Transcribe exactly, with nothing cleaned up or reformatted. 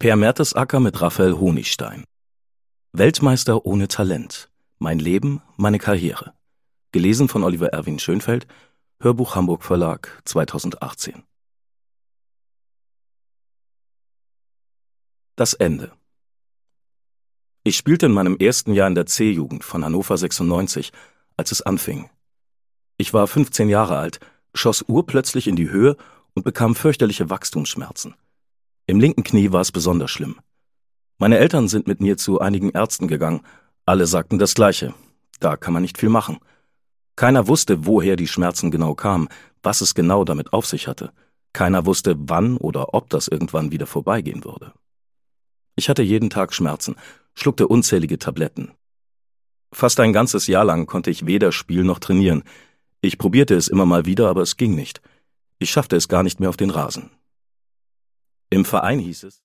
Per Mertesacker mit Raphael Honigstein. Weltmeister ohne Talent. Mein Leben, meine Karriere. Gelesen von Oliver Erwin Schönfeld. Hörbuch Hamburg Verlag zweitausendachtzehn. Das Ende. Ich spielte in meinem ersten Jahr in der C-Jugend von Hannover sechsundneunzig, als es anfing. Ich war fünfzehn Jahre alt, schoss urplötzlich in die Höhe und bekam fürchterliche Wachstumsschmerzen. Im linken Knie war es besonders schlimm. Meine Eltern sind mit mir zu einigen Ärzten gegangen. Alle sagten das Gleiche. Da kann man nicht viel machen. Keiner wusste, woher die Schmerzen genau kamen, was es genau damit auf sich hatte. Keiner wusste, wann oder ob das irgendwann wieder vorbeigehen würde. Ich hatte jeden Tag Schmerzen, schluckte unzählige Tabletten. Fast ein ganzes Jahr lang konnte ich weder spielen noch trainieren. Ich probierte es immer mal wieder, aber es ging nicht. Ich schaffte es gar nicht mehr auf den Rasen. Im Verein hieß es: